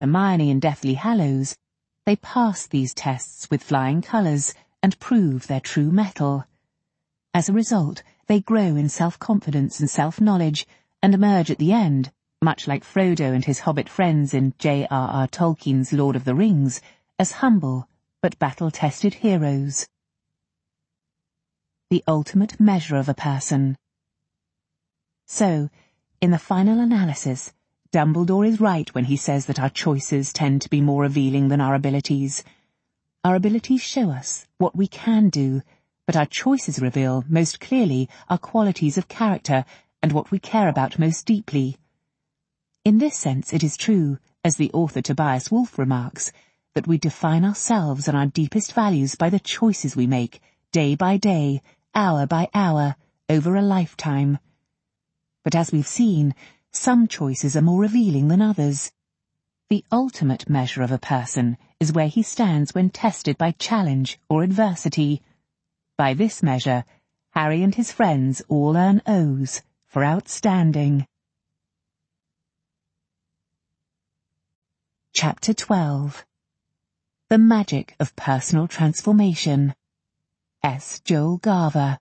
Hermione in Deathly Hallows, they pass these tests with flying colours and prove their true mettle. As a result, they grow in self-confidence and self-knowledge and emerge at the end, much like Frodo and his hobbit friends in J.R.R. Tolkien's Lord of the Rings, as humble but battle-tested heroes. The ultimate measure of a person. So, in the final analysis, Dumbledore is right when he says that our choices tend to be more revealing than our abilities. Our abilities show us what we can do, but our choices reveal most clearly our qualities of character and what we care about most deeply. In this sense it is true, as the author Tobias Wolff remarks, that we define ourselves and our deepest values by the choices we make, day by day, hour by hour, over a lifetime. But as we've seen, some choices are more revealing than others. The ultimate measure of a person is where he stands when tested by challenge or adversity. By this measure, Harry and his friends all earn O's for outstanding. Chapter 12. The Magic of Personal Transformation. S. Joel Garver.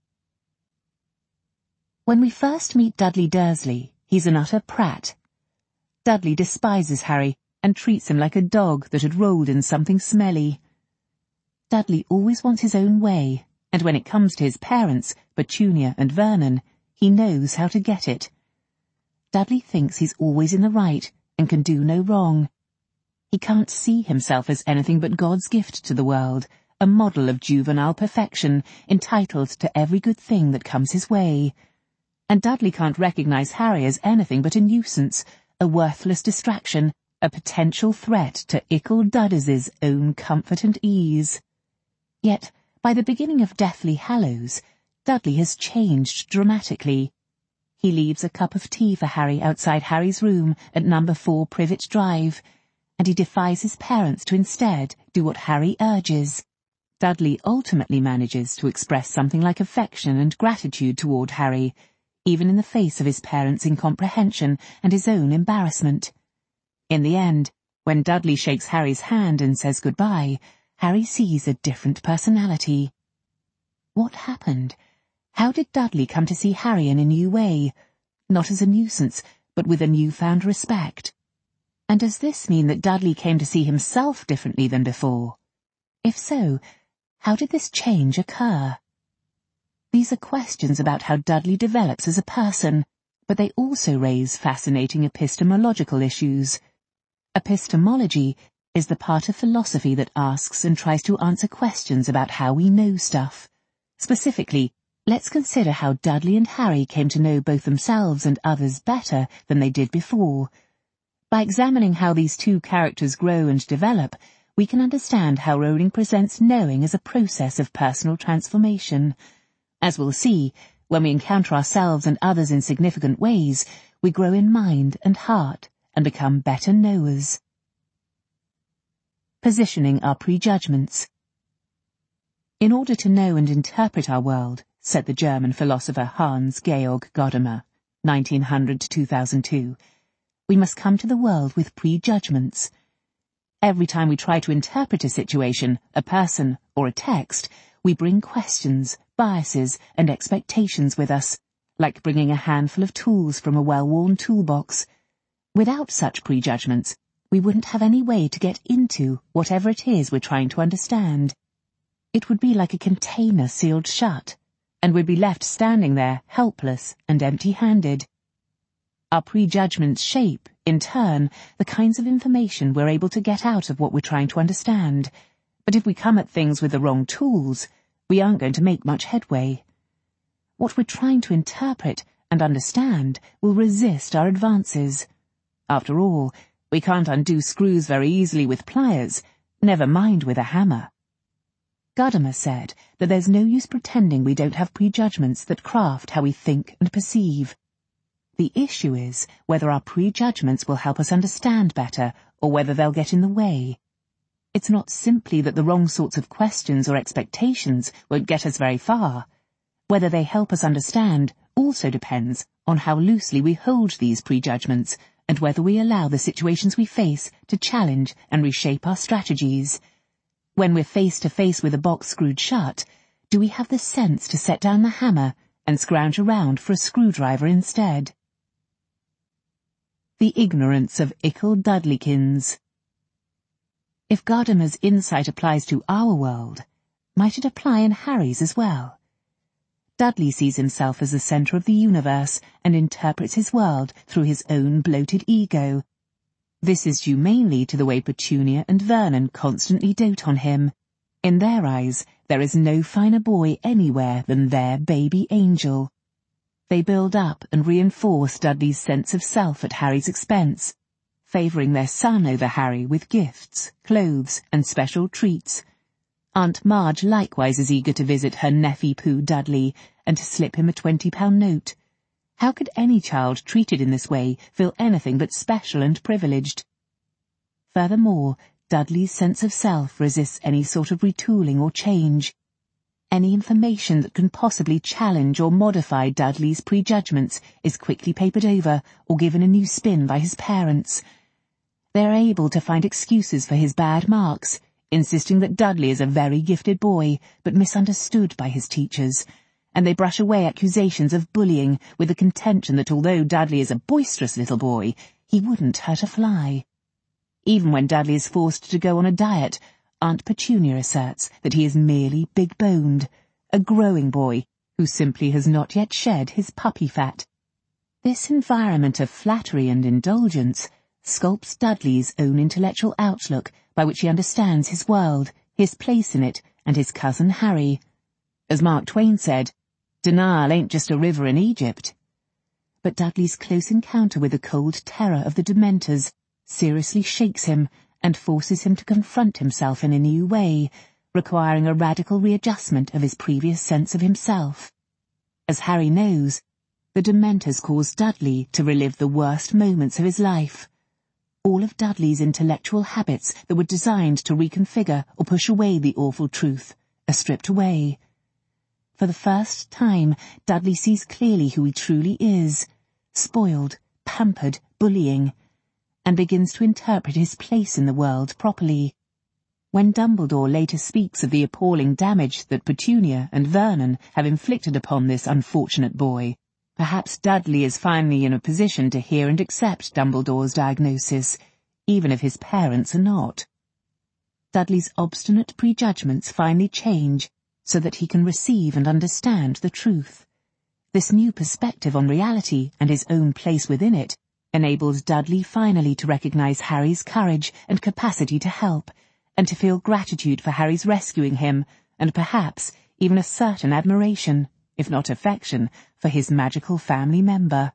When we first meet Dudley Dursley, he's an utter prat. Dudley despises Harry and treats him like a dog that had rolled in something smelly. Dudley always wants his own way, and when it comes to his parents, Petunia and Vernon, he knows how to get it. Dudley thinks he's always in the right and can do no wrong. He can't see himself as anything but God's gift to the world, a model of juvenile perfection, entitled to every good thing that comes his way. And Dudley can't recognize Harry as anything but a nuisance, a worthless distraction, a potential threat to Ickle Duddes's own comfort and ease. Yet, by the beginning of Deathly Hallows, Dudley has changed dramatically. He leaves a cup of tea for Harry outside Harry's room at number 4 Privet Drive, and he defies his parents to instead do what Harry urges. Dudley ultimately manages to express something like affection and gratitude toward Harry, even in the face of his parents' incomprehension and his own embarrassment. In the end, when Dudley shakes Harry's hand and says goodbye, Harry sees a different personality. What happened? How did Dudley come to see Harry in a new way? Not as a nuisance, but with a newfound respect. And does this mean that Dudley came to see himself differently than before? If so, how did this change occur? These are questions about how Dudley develops as a person, but they also raise fascinating epistemological issues. Epistemology is the part of philosophy that asks and tries to answer questions about how we know stuff. Specifically, let's consider how Dudley and Harry came to know both themselves and others better than they did before. By examining how these two characters grow and develop, we can understand how Rowling presents knowing as a process of personal transformation. As we'll see, when we encounter ourselves and others in significant ways, we grow in mind and heart and become better knowers. Positioning our prejudgments. In order to know and interpret our world, said the German philosopher Hans Georg Gadamer, 1900-2002, we must come to the world with prejudgments. Every time we try to interpret a situation, a person, or a text, we bring questions, biases, and expectations with us, like bringing a handful of tools from a well-worn toolbox. Without such prejudgments, we wouldn't have any way to get into whatever it is we're trying to understand. It would be like a container sealed shut, and we'd be left standing there, helpless and empty-handed. Our prejudgments shape, in turn, the kinds of information we're able to get out of what we're trying to understand. But if we come at things with the wrong tools, we aren't going to make much headway. What we're trying to interpret and understand will resist our advances. After all, we can't undo screws very easily with pliers, never mind with a hammer. Gadamer said that there's no use pretending we don't have prejudgments that craft how we think and perceive. The issue is whether our prejudgments will help us understand better or whether they'll get in the way. It's not simply that the wrong sorts of questions or expectations won't get us very far. Whether they help us understand also depends on how loosely we hold these prejudgments and whether we allow the situations we face to challenge and reshape our strategies. When we're face to face with a box screwed shut, do we have the sense to set down the hammer and scrounge around for a screwdriver instead? The ignorance of ickle Dudleykins. If Gadamer's insight applies to our world, might it apply in Harry's as well? Dudley sees himself as the centre of the universe and interprets his world through his own bloated ego. This is due mainly to the way Petunia and Vernon constantly dote on him. In their eyes, there is no finer boy anywhere than their baby angel. They build up and reinforce Dudley's sense of self at Harry's expense, favouring their son over Harry with gifts, clothes, and special treats. Aunt Marge likewise is eager to visit her nephew Pooh Dudley and to slip him a £20 note. How could any child treated in this way feel anything but special and privileged? Furthermore, Dudley's sense of self resists any sort of retooling or change. Any information that can possibly challenge or modify Dudley's prejudgments is quickly papered over or given a new spin by his parents. They are able to find excuses for his bad marks, insisting that Dudley is a very gifted boy, but misunderstood by his teachers, and they brush away accusations of bullying with the contention that although Dudley is a boisterous little boy, he wouldn't hurt a fly. Even when Dudley is forced to go on a diet, Aunt Petunia asserts that he is merely big-boned, a growing boy who simply has not yet shed his puppy fat. This environment of flattery and indulgence sculpts Dudley's own intellectual outlook by which he understands his world, his place in it, and his cousin Harry. As Mark Twain said, "Denial ain't just a river in Egypt." But Dudley's close encounter with the cold terror of the Dementors seriously shakes him and forces him to confront himself in a new way, requiring a radical readjustment of his previous sense of himself. As Harry knows, the Dementors cause Dudley to relive the worst moments of his life. All of Dudley's intellectual habits that were designed to reconfigure or push away the awful truth are stripped away. For the first time, Dudley sees clearly who he truly is, spoiled, pampered, bullying, and begins to interpret his place in the world properly. When Dumbledore later speaks of the appalling damage that Petunia and Vernon have inflicted upon this unfortunate boy, perhaps Dudley is finally in a position to hear and accept Dumbledore's diagnosis, even if his parents are not. Dudley's obstinate prejudgments finally change so that he can receive and understand the truth. This new perspective on reality and his own place within it enables Dudley finally to recognize Harry's courage and capacity to help, and to feel gratitude for Harry's rescuing him, and perhaps even a certain admiration, if not affection, for his magical family member.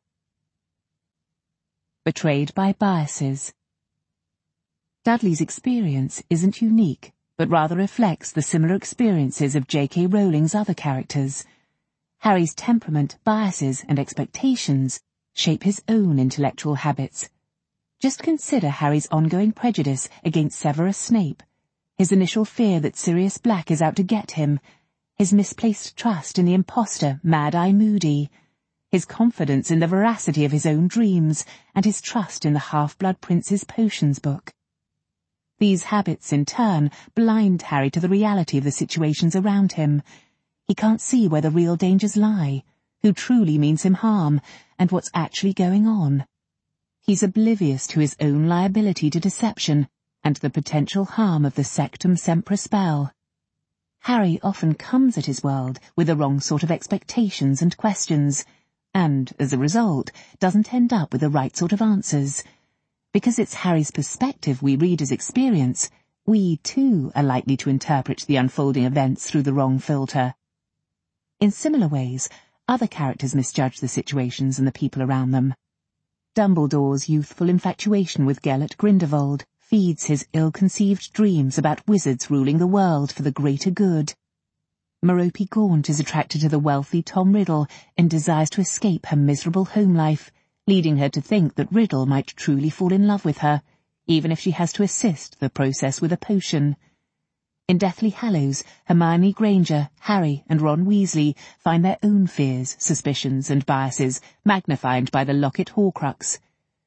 Betrayed by biases. Dudley's experience isn't unique, but rather reflects the similar experiences of J.K. Rowling's other characters. Harry's temperament, biases, and expectations shape his own intellectual habits. Just consider Harry's ongoing prejudice against Severus Snape, his initial fear that Sirius Black is out to get him, his misplaced trust in the imposter Mad-Eye Moody, his confidence in the veracity of his own dreams, and his trust in the Half-Blood Prince's potions book. These habits, in turn, blind Harry to the reality of the situations around him. He can't see where the real dangers lie, who truly means him harm, and what's actually going on. He's oblivious to his own liability to deception and the potential harm of the Sectum Sempra spell. Harry often comes at his world with the wrong sort of expectations and questions, and, as a result, doesn't end up with the right sort of answers. Because it's Harry's perspective we read as experience, we, too, are likely to interpret the unfolding events through the wrong filter. In similar ways, other characters misjudge the situations and the people around them. Dumbledore's youthful infatuation with Gellert Grindelwald feeds his ill-conceived dreams about wizards ruling the world for the greater good. Merope Gaunt is attracted to the wealthy Tom Riddle and desires to escape her miserable home life, leading her to think that Riddle might truly fall in love with her, even if she has to assist the process with a potion. In Deathly Hallows, Hermione Granger, Harry, and Ron Weasley find their own fears, suspicions, and biases magnified by the Locket Horcrux.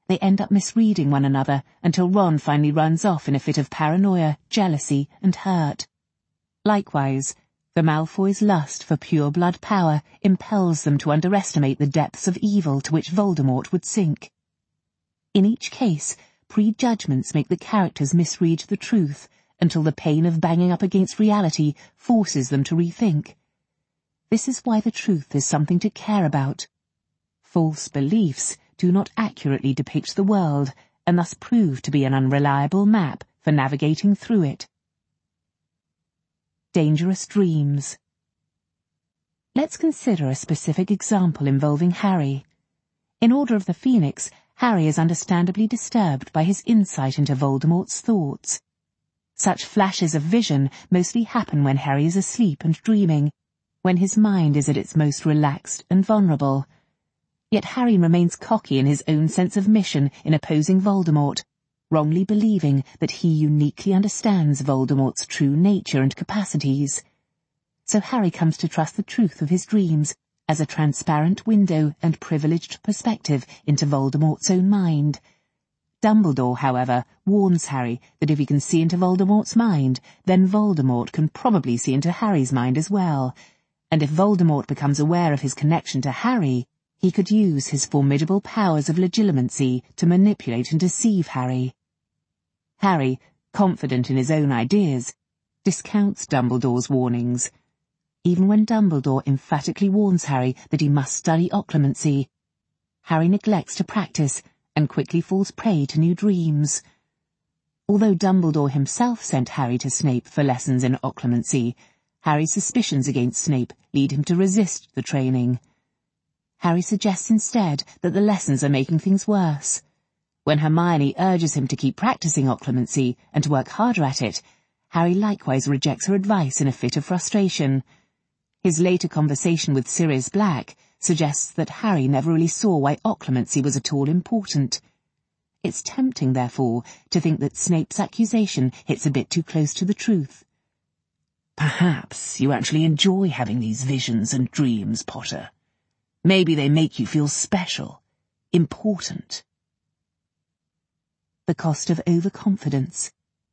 They end up misreading one another until Ron finally runs off in a fit of paranoia, jealousy, and hurt. Likewise, the Malfoys' lust for pure-blood power impels them to underestimate the depths of evil to which Voldemort would sink. In each case, prejudgments make the characters misread the truth until the pain of banging up against reality forces them to rethink. This is why the truth is something to care about. False beliefs do not accurately depict the world and thus prove to be an unreliable map for navigating through it. Dangerous dreams. Let's consider a specific example involving Harry. In Order of the Phoenix, Harry is understandably disturbed by his insight into Voldemort's thoughts. Such flashes of vision mostly happen when Harry is asleep and dreaming, when his mind is at its most relaxed and vulnerable. Yet Harry remains cocky in his own sense of mission in opposing Voldemort, wrongly believing that he uniquely understands Voldemort's true nature and capacities. So Harry comes to trust the truth of his dreams as a transparent window and privileged perspective into Voldemort's own mind. Dumbledore, however, warns Harry that if he can see into Voldemort's mind, then Voldemort can probably see into Harry's mind as well, and if Voldemort becomes aware of his connection to Harry, he could use his formidable powers of legilimency to manipulate and deceive Harry. Harry, confident in his own ideas, discounts Dumbledore's warnings. Even when Dumbledore emphatically warns Harry that he must study occlumency, Harry neglects to practice and quickly falls prey to new dreams. Although Dumbledore himself sent Harry to Snape for lessons in occlumency, Harry's suspicions against Snape lead him to resist the training. Harry suggests instead that the lessons are making things worse. When Hermione urges him to keep practicing occlumency and to work harder at it, Harry likewise rejects her advice in a fit of frustration. His later conversation with Sirius Black suggests that Harry never really saw why occlumency was at all important. It's tempting, therefore, to think that Snape's accusation hits a bit too close to the truth. Perhaps you actually enjoy having these visions and dreams, Potter. Maybe they make you feel special, important. The cost of overconfidence.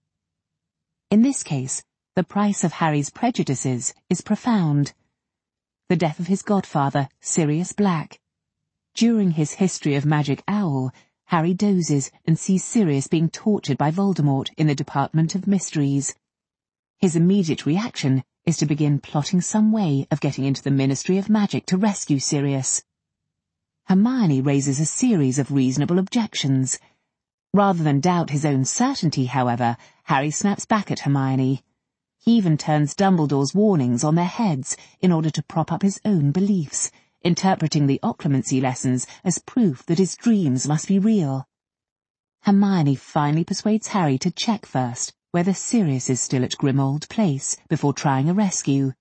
In this case, the price of Harry's prejudices is profound. The death of his godfather, Sirius Black. During his History of Magic Owl, Harry dozes and sees Sirius being tortured by Voldemort in the Department of Mysteries. His immediate reaction is to begin plotting some way of getting into the Ministry of Magic to rescue Sirius. Hermione raises a series of reasonable objections. Rather than doubt his own certainty, however, Harry snaps back at Hermione. He even turns Dumbledore's warnings on their heads in order to prop up his own beliefs, interpreting the occlumency lessons as proof that his dreams must be real. Hermione finally persuades Harry to check first whether Sirius is still at Grimmauld Place before trying a rescue.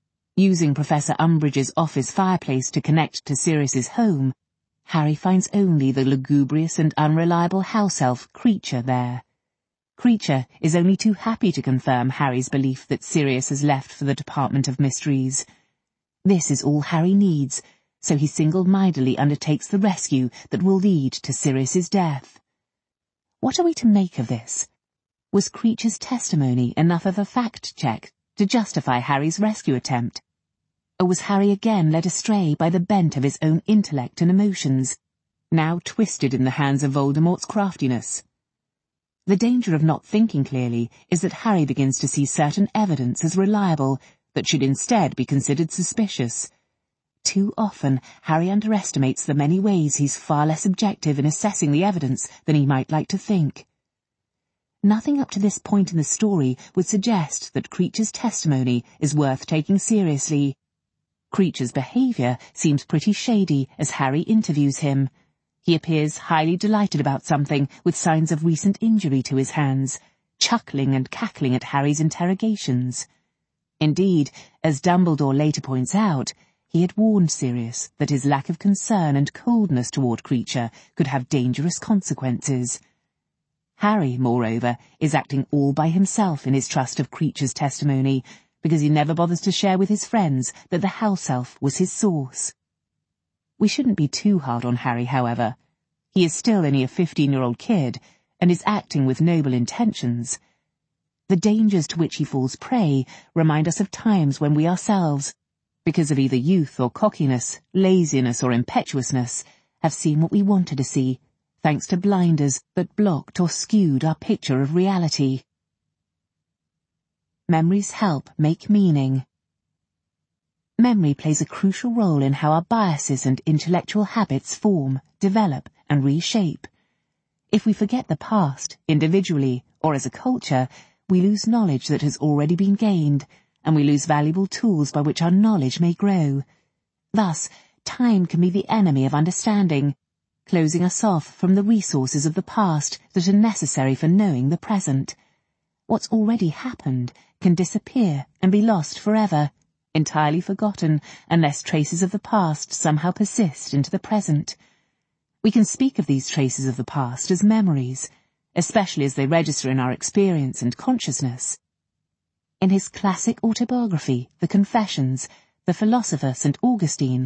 Using Professor Umbridge's office fireplace to connect to Sirius's home, Harry finds only the lugubrious and unreliable house elf Kreacher there. Kreacher is only too happy to confirm Harry's belief that Sirius has left for the Department of Mysteries. This is all Harry needs, so he single-mindedly undertakes the rescue that will lead to Sirius's death. What are we to make of this? Was Kreacher's testimony enough of a fact-check to justify Harry's rescue attempt? Or was Harry again led astray by the bent of his own intellect and emotions, now twisted in the hands of Voldemort's craftiness? The danger of not thinking clearly is that Harry begins to see certain evidence as reliable that should instead be considered suspicious. Too often, Harry underestimates the many ways he's far less objective in assessing the evidence than he might like to think. Nothing up to this point in the story would suggest that Kreacher's testimony is worth taking seriously. Kreacher's behaviour seems pretty shady as Harry interviews him. He appears highly delighted about something with signs of recent injury to his hands, chuckling and cackling at Harry's interrogations. Indeed, as Dumbledore later points out, he had warned Sirius that his lack of concern and coldness toward Kreacher could have dangerous consequences. Harry, moreover, is acting all by himself in his trust of Kreacher's testimony, because he never bothers to share with his friends that the house elf was his source. We shouldn't be too hard on Harry, however. He is still only a 15-year-old kid, and is acting with noble intentions. The dangers to which he falls prey remind us of times when we ourselves, because of either youth or cockiness, laziness or impetuousness, have seen what we wanted to see, thanks to blinders that blocked or skewed our picture of reality. Memories help make meaning. Memory plays a crucial role in how our biases and intellectual habits form, develop, and reshape. If we forget the past, individually or as a culture, we lose knowledge that has already been gained, and we lose valuable tools by which our knowledge may grow. Thus, time can be the enemy of understanding, closing us off from the resources of the past that are necessary for knowing the present. What's already happened can disappear and be lost forever, entirely forgotten unless traces of the past somehow persist into the present. We can speak of these traces of the past as memories, especially as they register in our experience and consciousness. In his classic autobiography, The Confessions, the philosopher St. Augustine,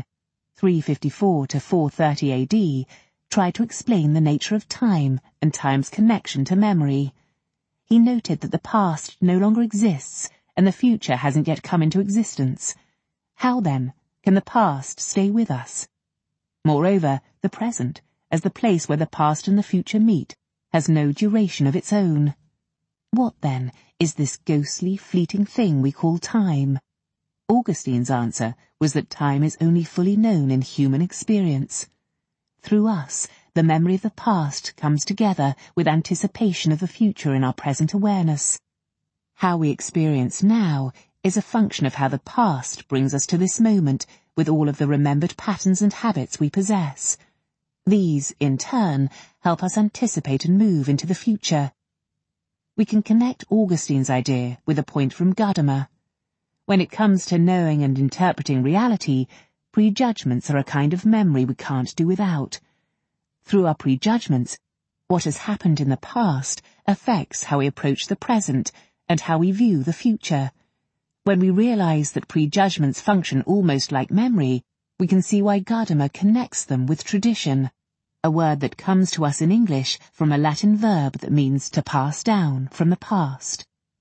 354 to 430 AD, tried to explain the nature of time and time's connection to memory. He noted that the past no longer exists and the future hasn't yet come into existence. How, then, can the past stay with us? Moreover, the present, as the place where the past and the future meet, has no duration of its own. What, then, is this ghostly, fleeting thing we call time? Augustine's answer was that time is only fully known in human experience. Through us, the memory of the past comes together with anticipation of the future in our present awareness. How we experience now is a function of how the past brings us to this moment with all of the remembered patterns and habits we possess. These, in turn, help us anticipate and move into the future. We can connect Augustine's idea with a point from Gadamer. When it comes to knowing and interpreting reality, prejudgments are a kind of memory we can't do without. Through our prejudgments, what has happened in the past affects how we approach the present and how we view the future. When we realize that prejudgments function almost like memory, we can see why Gadamer connects them with tradition, a word that comes to us in English from a Latin verb that means to pass down from the past.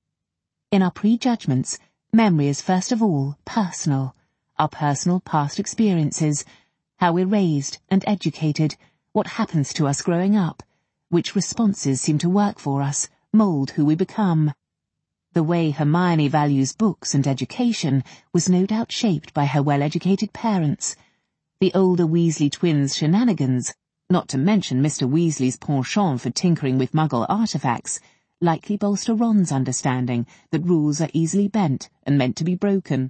In our prejudgments, memory is first of all personal, our personal past experiences, how we're raised and educated, what happens to us growing up, which responses seem to work for us, mold who we become. The way Hermione values books and education was no doubt shaped by her well-educated parents. The older Weasley twins' shenanigans, not to mention Mr. Weasley's penchant for tinkering with Muggle artifacts, likely bolster Ron's understanding that rules are easily bent and meant to be broken.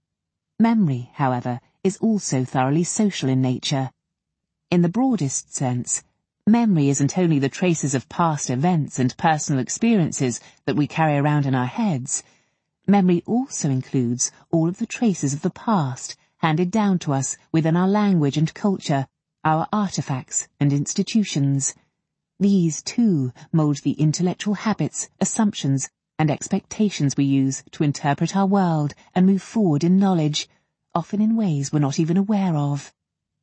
Memory, however, is also thoroughly social in nature. In the broadest sense, memory isn't only the traces of past events and personal experiences that we carry around in our heads. Memory also includes all of the traces of the past handed down to us within our language and culture, our artifacts and institutions. These, too, mold the intellectual habits, assumptions, and expectations we use to interpret our world and move forward in knowledge, often in ways we're not even aware of.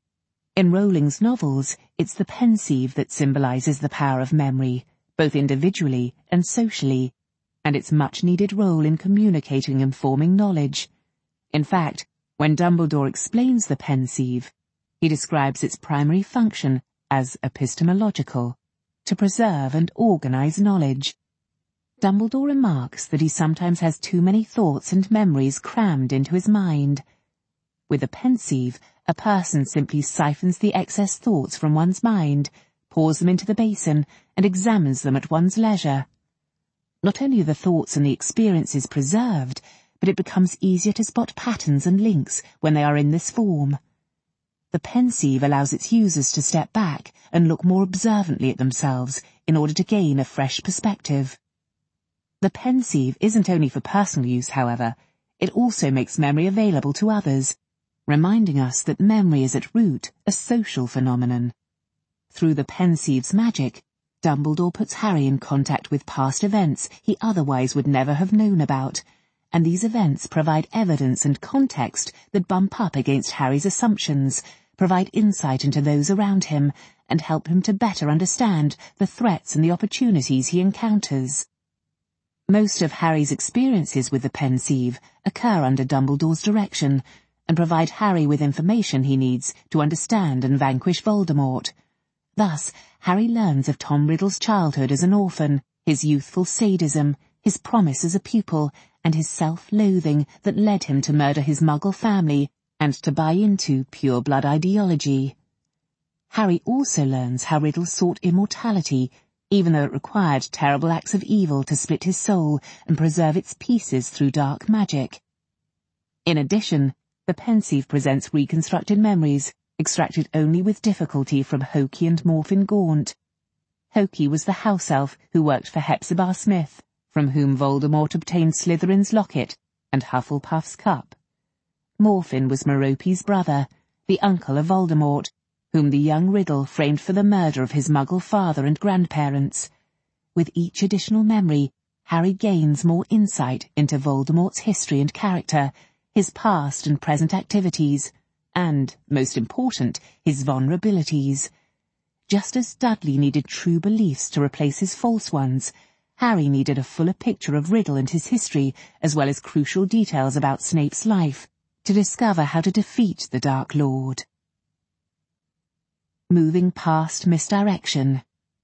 In Rowling's novels, it's the pensieve that symbolizes the power of memory, both individually and socially, and its much-needed role in communicating and forming knowledge. In fact, when Dumbledore explains the pensieve, he describes its primary function as epistemological, to preserve and organize knowledge. Dumbledore remarks that he sometimes has too many thoughts and memories crammed into his mind. With a pensieve, a person simply siphons the excess thoughts from one's mind, pours them into the basin, and examines them at one's leisure. Not only are the thoughts and the experiences preserved, but it becomes easier to spot patterns and links when they are in this form. The pensieve allows its users to step back and look more observantly at themselves in order to gain a fresh perspective. The pensieve isn't only for personal use, however. It also makes memory available to others, reminding us that memory is at root a social phenomenon. Through the pensieve's magic, Dumbledore puts Harry in contact with past events he otherwise would never have known about, and these events provide evidence and context that bump up against Harry's assumptions, provide insight into those around him, and help him to better understand the threats and the opportunities he encounters. Most of Harry's experiences with the Pensieve occur under Dumbledore's direction and provide Harry with information he needs to understand and vanquish Voldemort. Thus, Harry learns of Tom Riddle's childhood as an orphan, his youthful sadism, his promise as a pupil, and his self-loathing that led him to murder his Muggle family and to buy into pure-blood ideology. Harry also learns how Riddle sought immortality, even though it required terrible acts of evil to split his soul and preserve its pieces through dark magic. In addition, the Pensieve presents reconstructed memories, extracted only with difficulty from Hokey and Morfin Gaunt. Hokey was the house elf who worked for Hepzibah Smith, from whom Voldemort obtained Slytherin's locket and Hufflepuff's cup. Morfin was Merope's brother, the uncle of Voldemort, whom the young Riddle framed for the murder of his Muggle father and grandparents. With each additional memory, Harry gains more insight into Voldemort's history and character, his past and present activities, and, most important, his vulnerabilities. Just as Dudley needed true beliefs to replace his false ones, Harry needed a fuller picture of Riddle and his history, as well as crucial details about Snape's life, to discover how to defeat the Dark Lord. Moving past misdirection.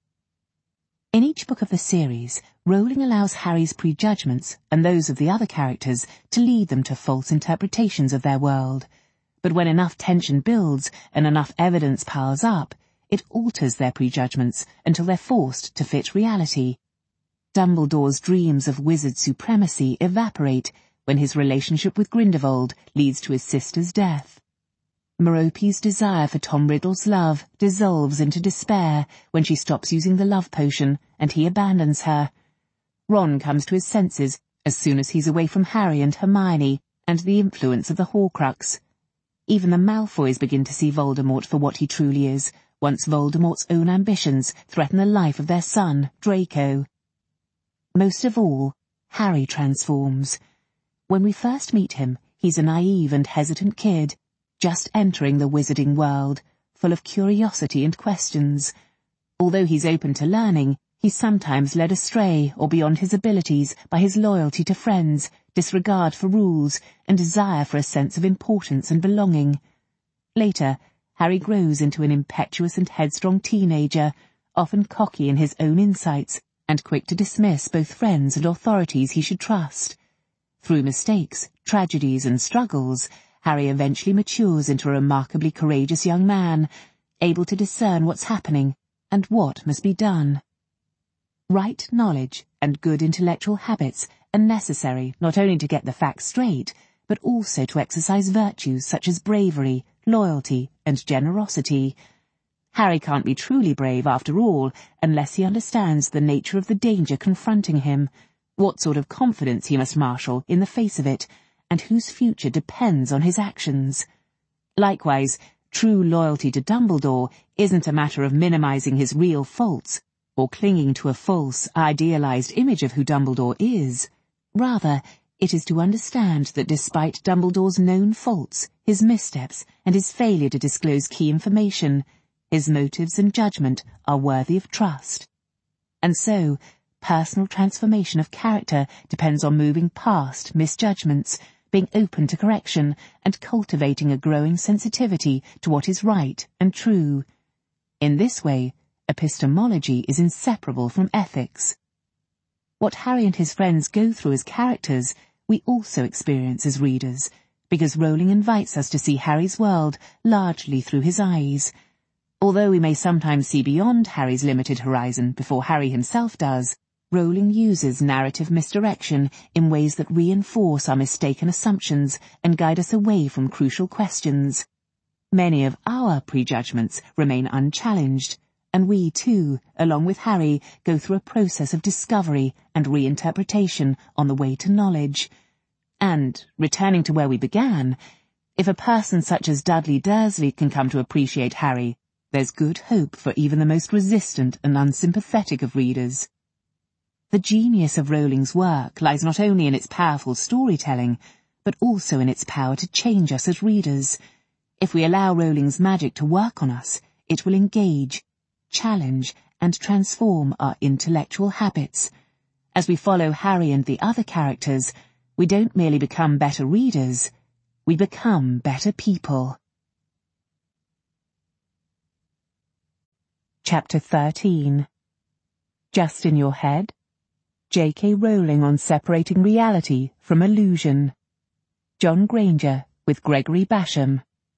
In each book of the series, Rowling allows Harry's prejudgments and those of the other characters to lead them to false interpretations of their world. But when enough tension builds and enough evidence piles up, it alters their prejudgments until they're forced to fit reality. Dumbledore's dreams of wizard supremacy evaporate when his relationship with Grindelwald leads to his sister's death. Merope's desire for Tom Riddle's love dissolves into despair when she stops using the love potion and he abandons her. Ron comes to his senses as soon as he's away from Harry and Hermione and the influence of the Horcrux. Even the Malfoys begin to see Voldemort for what he truly is, once Voldemort's own ambitions threaten the life of their son, Draco. Most of all, Harry transforms. When we first meet him, he's a naive and hesitant kid, just entering the wizarding world, full of curiosity and questions. Although he's open to learning, he's sometimes led astray or beyond his abilities by his loyalty to friends, disregard for rules, and desire for a sense of importance and belonging. Later, Harry grows into an impetuous and headstrong teenager, often cocky in his own insights, and quick to dismiss both friends and authorities he should trust. Through mistakes, tragedies, and struggles, Harry eventually matures into a remarkably courageous young man, able to discern what's happening and what must be done. Right knowledge and good intellectual habits are necessary not only to get the facts straight, but also to exercise virtues such as bravery, loyalty, and generosity. Harry can't be truly brave, after all, unless he understands the nature of the danger confronting him, what sort of confidence he must marshal in the face of it, and whose future depends on his actions. Likewise, true loyalty to Dumbledore isn't a matter of minimizing his real faults, or clinging to a false, idealized image of who Dumbledore is. Rather, it is to understand that despite Dumbledore's known faults, his missteps, and his failure to disclose key information, his motives and judgment are worthy of trust. And so, personal transformation of character depends on moving past misjudgments, being open to correction, and cultivating a growing sensitivity to what is right and true. In this way, epistemology is inseparable from ethics. What Harry and his friends go through as characters, we also experience as readers, because Rowling invites us to see Harry's world largely through his eyes. Although we may sometimes see beyond Harry's limited horizon before Harry himself does, Rowling uses narrative misdirection in ways that reinforce our mistaken assumptions and guide us away from crucial questions. Many of our prejudgments remain unchallenged, and we too, along with Harry, go through a process of discovery and reinterpretation on the way to knowledge. And, returning to where we began, if a person such as Dudley Dursley can come to appreciate Harry, there's good hope for even the most resistant and unsympathetic of readers. The genius of Rowling's work lies not only in its powerful storytelling, but also in its power to change us as readers. If we allow Rowling's magic to work on us, it will engage, challenge and transform our intellectual habits. As we follow Harry and the other characters, we don't merely become better readers, we become better people. Chapter 13. Just in Your Head? J.K. Rowling on separating reality from illusion. John Granger with Gregory Basham.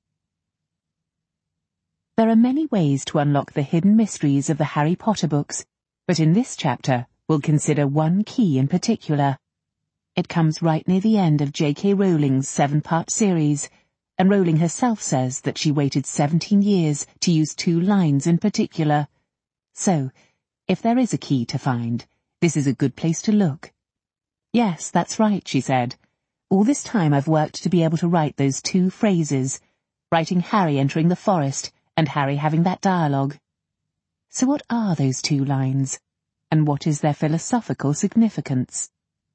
There are many ways to unlock the hidden mysteries of the Harry Potter books, but in this chapter we'll consider one key in particular. It comes right near the end of J.K. Rowling's 7-part series, and Rowling herself says that she waited 17 years to use 2 lines in particular. So, if there is a key to find, this is a good place to look. Yes, that's right, she said. All this time I've worked to be able to write those 2 phrases, writing Harry entering the forest and Harry having that dialogue. So what are those 2 lines, and what is their philosophical significance?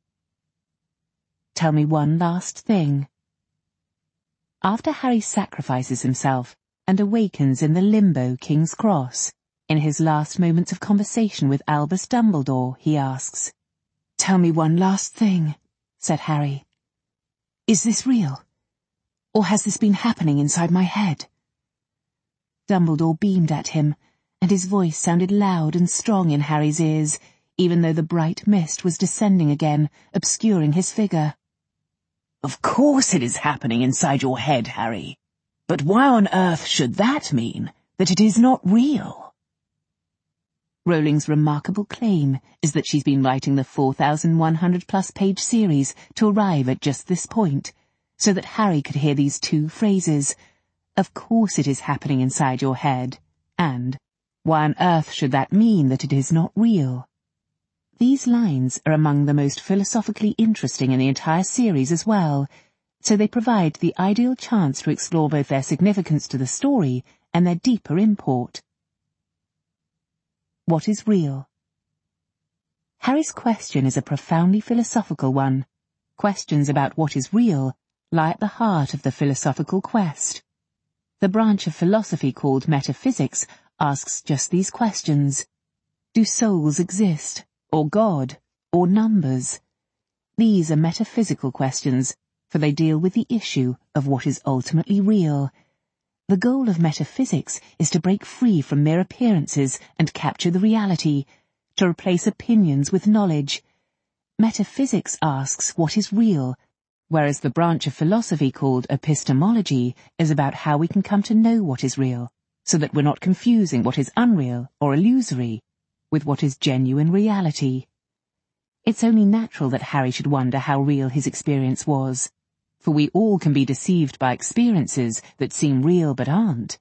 Tell me one last thing. After Harry sacrifices himself and awakens in the limbo King's Cross, in his last moments of conversation with Albus Dumbledore, he asks, "Tell me one last thing," said Harry. "Is this real? Or has this been happening inside my head?" Dumbledore beamed at him, and his voice sounded loud and strong in Harry's ears, even though the bright mist was descending again, obscuring his figure. "Of course it is happening inside your head, Harry. But why on earth should that mean that it is not real?" Rowling's remarkable claim is that she's been writing the 4,100-plus page series to arrive at just this point, so that Harry could hear these 2 phrases, "Of course it is happening inside your head," and "Why on earth should that mean that it is not real?" These lines are among the most philosophically interesting in the entire series as well, so they provide the ideal chance to explore both their significance to the story and their deeper import. What is real? Harry's question is a profoundly philosophical one. Questions about what is real lie at the heart of the philosophical quest. The branch of philosophy called metaphysics asks just these questions. Do souls exist, or God, or numbers? These are metaphysical questions, for they deal with the issue of what is ultimately real. The goal of metaphysics is to break free from mere appearances and capture the reality, to replace opinions with knowledge. Metaphysics asks what is real, whereas the branch of philosophy called epistemology is about how we can come to know what is real, so that we're not confusing what is unreal or illusory with what is genuine reality. It's only natural that Harry should wonder how real his experience was, for we all can be deceived by experiences that seem real but aren't.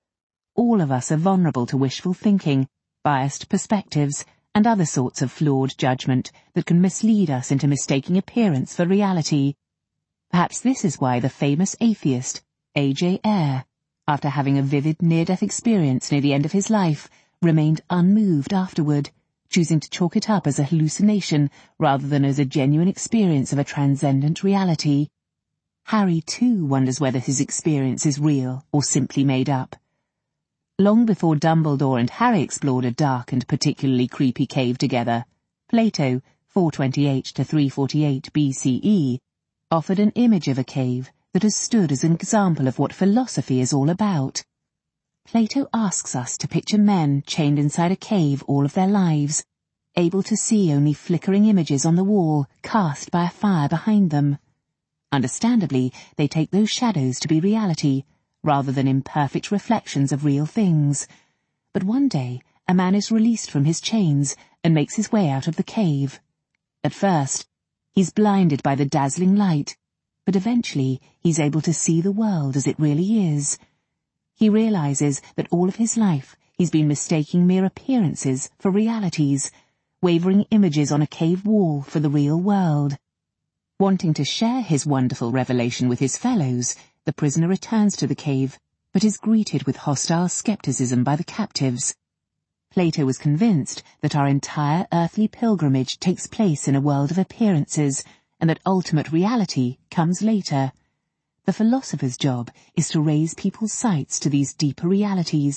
All of us are vulnerable to wishful thinking, biased perspectives, and other sorts of flawed judgment that can mislead us into mistaking appearance for reality. Perhaps this is why the famous atheist, A.J. Ayer, after having a vivid near-death experience near the end of his life, remained unmoved afterward, choosing to chalk it up as a hallucination rather than as a genuine experience of a transcendent reality. Harry, too, wonders whether his experience is real or simply made up. Long before Dumbledore and Harry explored a dark and particularly creepy cave together, Plato, 428 to 348 BCE, offered an image of a cave that has stood as an example of what philosophy is all about. Plato asks us to picture men chained inside a cave all of their lives, able to see only flickering images on the wall cast by a fire behind them. Understandably, they take those shadows to be reality, rather than imperfect reflections of real things. But one day, a man is released from his chains and makes his way out of the cave. At first, he's blinded by the dazzling light, but eventually he's able to see the world as it really is. He realizes that all of his life he's been mistaking mere appearances for realities, wavering images on a cave wall for the real world. Wanting to share his wonderful revelation with his fellows, the prisoner returns to the cave, but is greeted with hostile skepticism by the captives. Plato was convinced that our entire earthly pilgrimage takes place in a world of appearances, and that ultimate reality comes later. The philosopher's job is to raise people's sights to these deeper realities,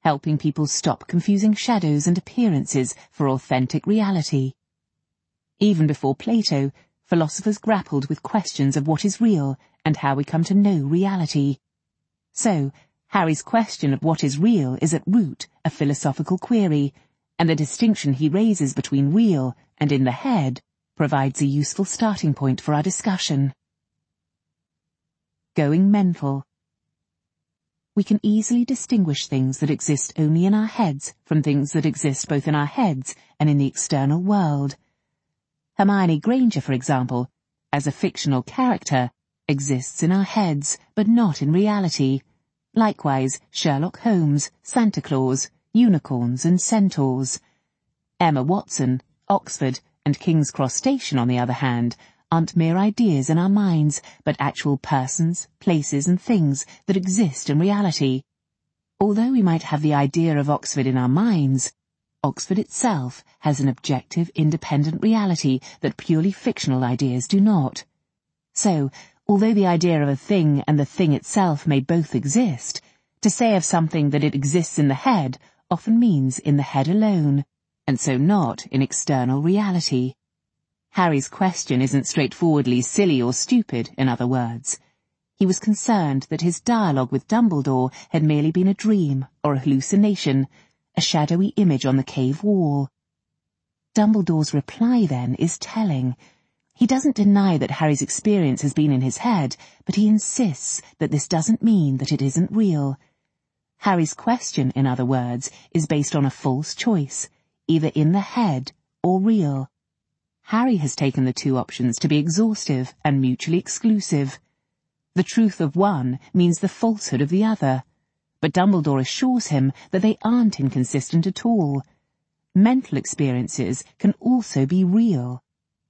helping people stop confusing shadows and appearances for authentic reality. Even before Plato, philosophers grappled with questions of what is real and how we come to know reality. So, Harry's question of what is real is at root a philosophical query, and the distinction he raises between real and in the head provides a useful starting point for our discussion. Going mental. We can easily distinguish things that exist only in our heads from things that exist both in our heads and in the external world. Hermione Granger, for example, as a fictional character, exists in our heads, but not in reality. Likewise, Sherlock Holmes, Santa Claus, unicorns and centaurs. Emma Watson, Oxford, and King's Cross Station, on the other hand, aren't mere ideas in our minds, but actual persons, places and things that exist in reality. Although we might have the idea of Oxford in our minds, Oxford itself has an objective, independent reality that purely fictional ideas do not. So, although the idea of a thing and the thing itself may both exist, to say of something that it exists in the head often means in the head alone, and so not in external reality. Harry's question isn't straightforwardly silly or stupid, in other words. He was concerned that his dialogue with Dumbledore had merely been a dream or a hallucination, a shadowy image on the cave wall. Dumbledore's reply, then, is telling. He doesn't deny that Harry's experience has been in his head, but he insists that this doesn't mean that it isn't real. Harry's question, in other words, is based on a false choice, either in the head or real. Harry has taken the two options to be exhaustive and mutually exclusive. The truth of one means the falsehood of the other, but Dumbledore assures him that they aren't inconsistent at all. Mental experiences can also be real.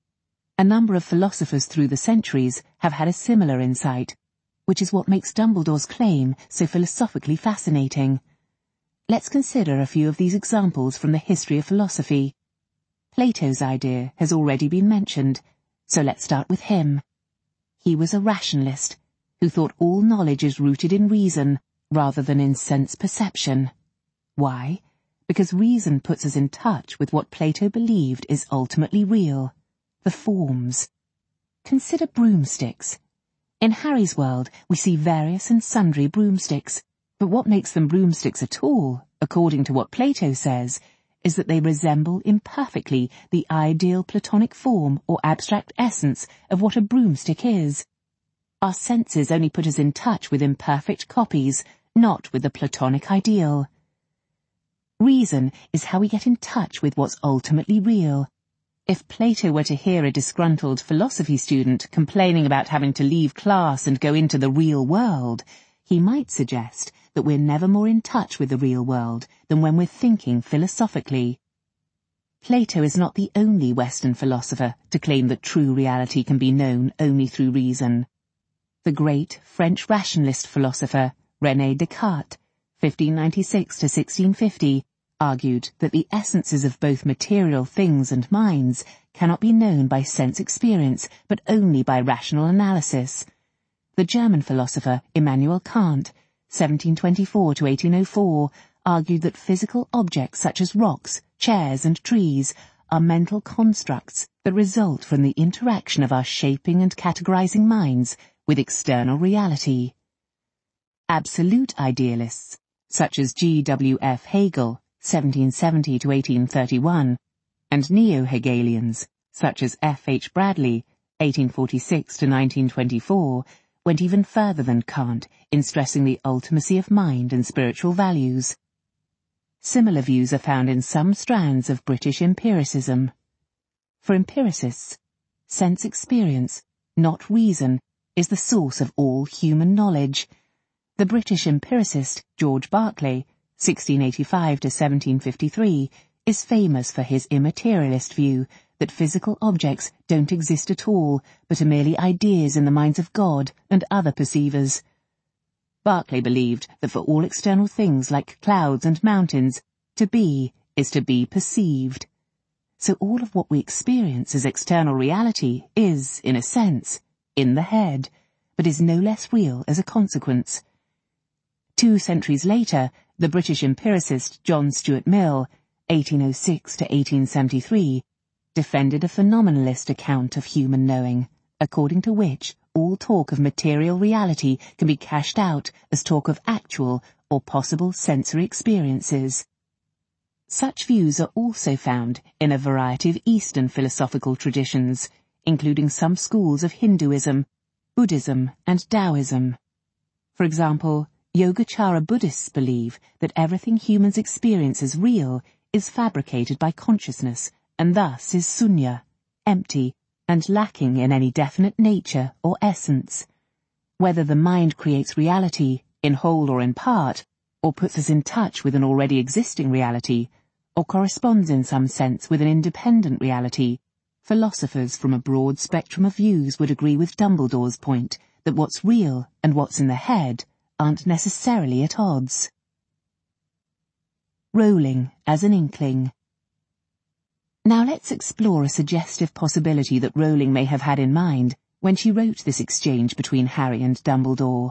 A number of philosophers through the centuries have had a similar insight, which is what makes Dumbledore's claim so philosophically fascinating. Let's consider a few of these examples from the history of philosophy. Plato's idea has already been mentioned, so let's start with him. He was a rationalist, who thought all knowledge is rooted in reason rather than in sense perception. Why? Because reason puts us in touch with what Plato believed is ultimately real, the forms. Consider broomsticks. In Harry's world, we see various and sundry broomsticks, but what makes them broomsticks at all, according to what Plato says, is that they resemble imperfectly the ideal Platonic form or abstract essence of what a broomstick is. Our senses only put us in touch with imperfect copies, not with the Platonic ideal. Reason is how we get in touch with what's ultimately real. If Plato were to hear a disgruntled philosophy student complaining about having to leave class and go into the real world, he might suggest that we're never more in touch with the real world than when we're thinking philosophically. Plato is not the only Western philosopher to claim that true reality can be known only through reason. The great French rationalist philosopher René Descartes, 1596 to 1650, argued that the essences of both material things and minds cannot be known by sense experience, but only by rational analysis. The German philosopher Immanuel Kant, 1724 to 1804, argued that physical objects such as rocks, chairs and trees are mental constructs that result from the interaction of our shaping and categorizing minds with external reality. Absolute idealists, such as G.W.F. Hegel, 1770 to 1831, and neo-Hegelians, such as F.H. Bradley, 1846 to 1924, went even further than Kant in stressing the ultimacy of mind and spiritual values. Similar views are found in some strands of British empiricism. For empiricists, sense experience, not reason, is the source of all human knowledge. The British empiricist George Berkeley, 1685 to 1753, is famous for his immaterialist view that physical objects don't exist at all, but are merely ideas in the minds of God and other perceivers. Berkeley believed that for all external things like clouds and mountains, to be is to be perceived. So all of what we experience as external reality is, in a sense, in the head, but is no less real as a consequence. 2 centuries later, the British empiricist John Stuart Mill, 1806 to 1873, defended a phenomenalist account of human knowing, according to which all talk of material reality can be cashed out as talk of actual or possible sensory experiences. Such views are also found in a variety of Eastern philosophical traditions, including some schools of Hinduism, Buddhism, and Taoism. For example, Yogacara Buddhists believe that everything humans experience as real is fabricated by consciousness and thus is sunya, empty, and lacking in any definite nature or essence. Whether the mind creates reality, in whole or in part, or puts us in touch with an already existing reality, or corresponds in some sense with an independent reality, philosophers from a broad spectrum of views would agree with Dumbledore's point that what's real and what's in the head aren't necessarily at odds. Rowling as an inkling. Now let's explore a suggestive possibility that Rowling may have had in mind when she wrote this exchange between Harry and Dumbledore.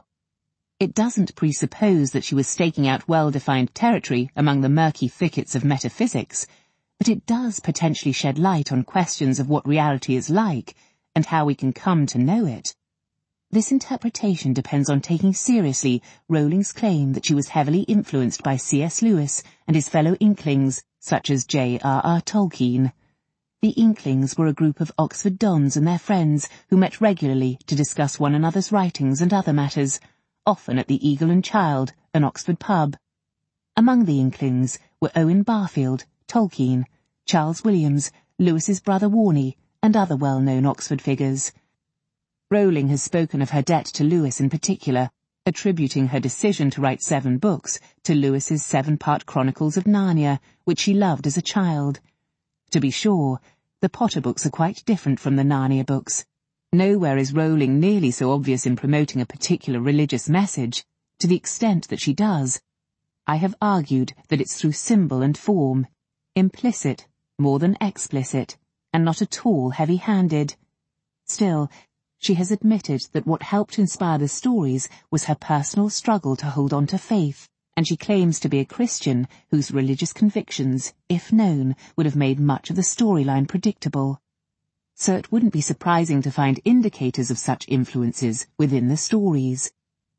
It doesn't presuppose that she was staking out well-defined territory among the murky thickets of metaphysics, but it does potentially shed light on questions of what reality is like and how we can come to know it. This interpretation depends on taking seriously Rowling's claim that she was heavily influenced by C.S. Lewis and his fellow Inklings, such as J.R.R. Tolkien. The Inklings were a group of Oxford dons and their friends who met regularly to discuss one another's writings and other matters, often at the Eagle and Child, an Oxford pub. Among the Inklings were Owen Barfield, Tolkien, Charles Williams, Lewis's brother Warnie, and other well-known Oxford figures. Rowling has spoken of her debt to Lewis in particular, attributing her decision to write 7 books to Lewis's 7-part Chronicles of Narnia, which she loved as a child. To be sure, the Potter books are quite different from the Narnia books. Nowhere is Rowling nearly so obvious in promoting a particular religious message, to the extent that she does. I have argued that it's through symbol and form, implicit more than explicit, and not at all heavy-handed. Still, she has admitted that what helped inspire the stories was her personal struggle to hold on to faith, and she claims to be a Christian whose religious convictions, if known, would have made much of the storyline predictable. So it wouldn't be surprising to find indicators of such influences within the stories.